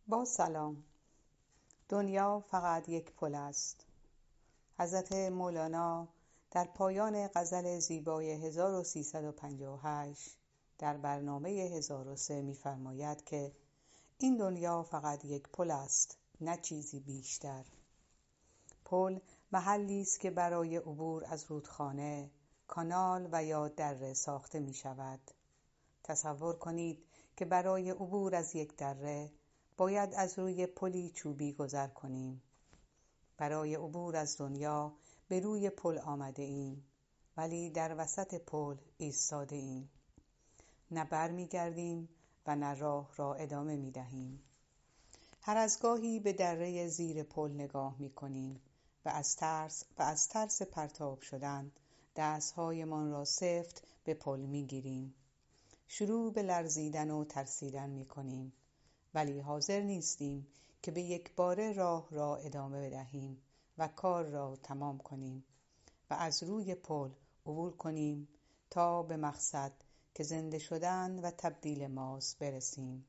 با سلام. دنیا فقط یک پل است. حضرت مولانا در پایان غزل زیبای 1358 در برنامه 1003 می‌فرماید که این دنیا فقط یک پل است، نه چیزی بیشتر. پل محلی است که برای عبور از رودخانه، کانال و یا دره ساخته می شود. تصور کنید که برای عبور از یک دره باید از روی پلی چوبی گذر کنیم. برای عبور از دنیا به روی پل آمده ایم، ولی در وسط پل ایستاده ایم. نه بر می گردیم و نه راه را ادامه می دهیم. هر از گاهی به دره زیر پل نگاه می کنیم و از ترس پرتاب شدن دستهایمان را سفت به پل می گیریم. شروع به لرزیدن و ترسیدن می کنیم، ولی حاضر نیستیم که به یک باره راه را ادامه بدهیم و کار را تمام کنیم و از روی پل عبور کنیم تا به مقصد که زنده شدن و تبدیل ماست برسیم.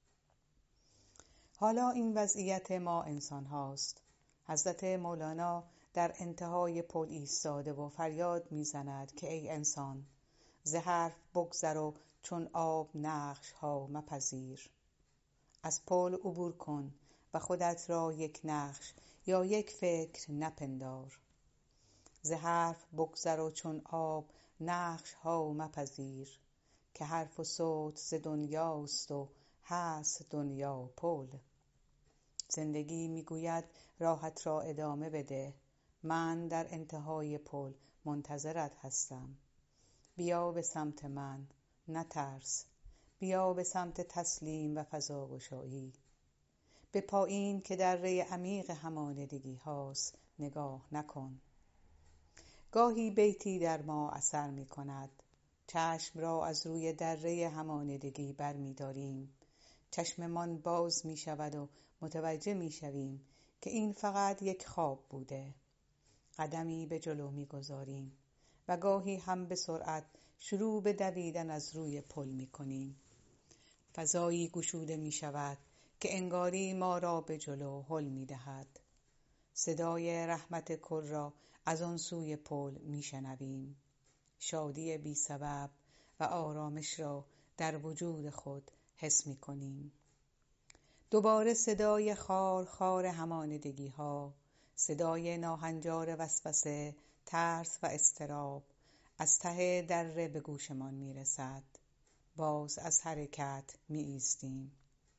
حالا این وضعیت ما انسان هاست. حضرت مولانا در انتهای پل ایستاده و فریاد میزند که ای انسان، ز حرف بگذر و چون آب نقش ها مپذیر. از پل عبور کن و خودت را یک نقش یا یک فکر نپندار. ز حرف بگذر و چون آب نقش ها مپذیر، که حرف و صوت ز دنیاست و هست دنیا پل. زندگی میگوید راحت را ادامه بده، من در انتهای پل منتظرت هستم. بیا به سمت من، نترس. بیا به سمت تسلیم و فضاگشایی. به پایین که دره عمیق همانندگی هاست نگاه نکن. گاهی بیتی در ما اثر می کند. چشم را از روی دره همانندگی بر می داریم. چشممان باز می شود و متوجه می شویم که این فقط یک خواب بوده. قدمی به جلو می گذاریم و گاهی هم به سرعت شروع به دویدن از روی پل می کنیم. فضایی گشوده می شود که انگاری ما را به جلو هل می دهد. صدای رحمت کل را از آن سوی پل می شنویم. شادی بی سبب و آرامش را در وجود خود حس می کنیم. دوباره صدای خار خار همانندگی ها، صدای ناهنجار وسوسه، ترس و اضطراب از ته دره به گوشمان می رسد. باز از حرکت می ایستیم.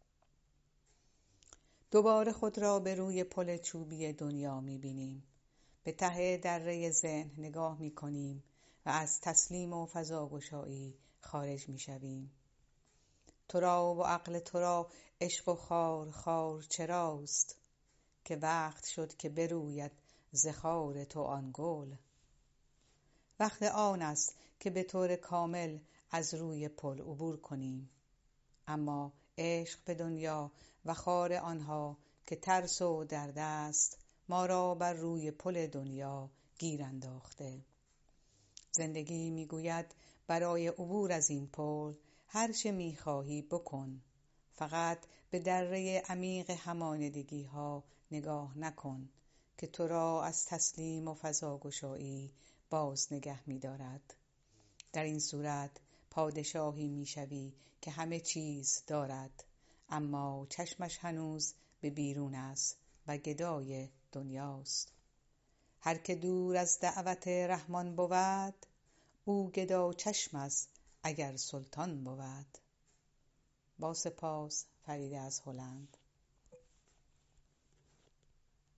دوباره خود را به روی پل چوبی دنیا می بینیم. به ته دره ذهن نگاه می کنیم و از تسلیم و فضاگشایی خارج می شویم. تو را و عقل تو را عشق و خار خار چراست، که وقت شد که بروید ز خار تو آن گل. وقت آن است که به طور کامل از روی پل عبور کنیم. اما عشق به دنیا و خار آنها که ترس و درد است ما را بر روی پل دنیا گیر انداخته. زندگی میگوید برای عبور از این پل هر چه میخواهی بکن، فقط به دره عمیق همانندگی ها نگاه نکن که تو را از تسلیم و فضاگشایی باز نگه می‌دارد. در این صورت پادشاهی می‌شوی که همه چیز دارد، اما چشمش هنوز به بیرون است و گدای دنیاست. هر که دور از دعوت رحمان بود، او گدا چشم است اگر سلطان بود. با سپاس، فرید از هلند.